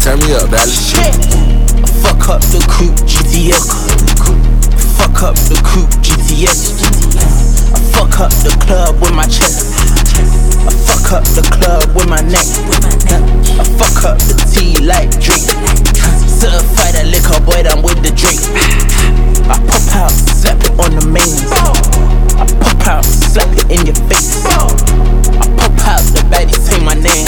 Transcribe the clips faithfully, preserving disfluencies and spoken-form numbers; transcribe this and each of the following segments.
Turn me up, Valley. Shit. Fuck up the coupe, G T S. Fuck up the coupe, G T S. I fuck up the club with my chest. I fuck up the club with my neck. I fuck up the T like Drake. Certified a liquor boy, I'm with the Drake. I pop out, slap it on the mains. I pop out, slap it in your face. I pop out, the baddie say my name.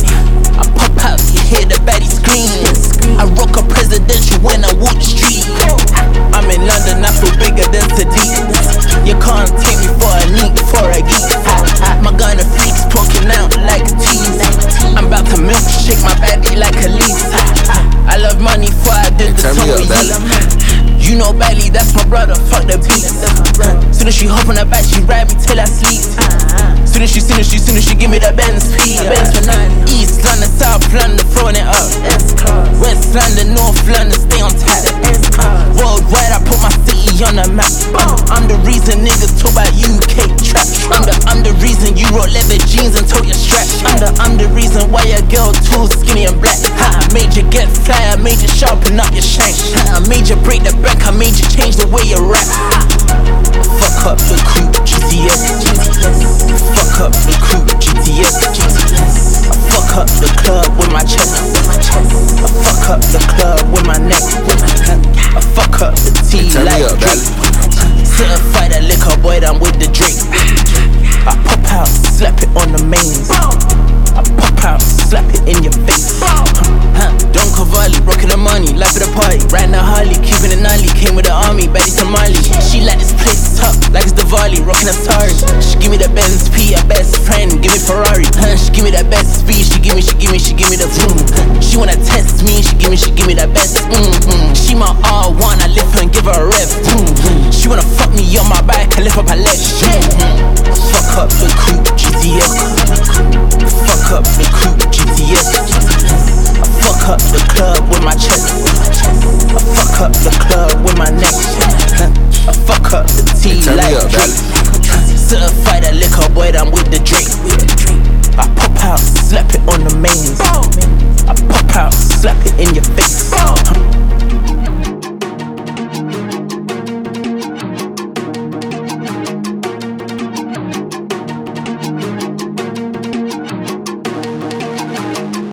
I pop out, you hear the baddie scream. I rock a presidential when I walk the street. I'm in London, I feel bigger than Sadiq. You can't take me for a neat, for a geek. My gun of freaks poking out like a tease. I'm about to milkshake my baddie like a leaf. I love money before I did the song with you. You know Bailey, that's my brother, fuck the beat. Soon as she hop on her back, she ride me till I sleep. Soon as she, soon as she, soon as she give me that Benz P. East London, South London, throwing it up. West London, North London, stay on tap. Worldwide, I put my city on the map. I'm the reason niggas talk about U K trap. I'm the, I'm the reason you roll leather jeans and told your strap. I'm the, I'm the reason why your girl too skinny and black. I made you get fly, I made you sharpen up your shank. I made you break the bank, I made you change the way you rap. Fuck up the coupe, G T S. Fuck up the coupe, G T S. I fuck up the club with my chest. I fuck up the club with my neck. I fuck up the T like Drake. Certified a liquor boy, I'm with the Drake. I pop out, slap it on the mains. I pop out, slap it in your face. Huh. Don Cavalli, rockin' the money, life of the party. Riding the Harley, keeping it gnarly. Came with the army, baddie Somali. She like this place top, like it's Diwali, rockin' a Atari. She give me the Benz P, her best friend, give me Ferrari. Huh. She give me that best speed, she give me, she give me, she give me the vroom. She wanna test me, she give me, she give me that best. Mm-hmm. She my R one, I lift her and give her a rev. Mm-hmm. She wanna fuck me on my back and lift up her legs. Mm-hmm. Fuck up the coupe, G T S. Fuck up the coupe, G T S. I fuck up the club with my chest. I fuck up the club with my neck. I fuck up the T like Drake. Certified a liquor boy, I'm with the Drake. I pop out, slap it on the mains. I pop out, slap it in your face.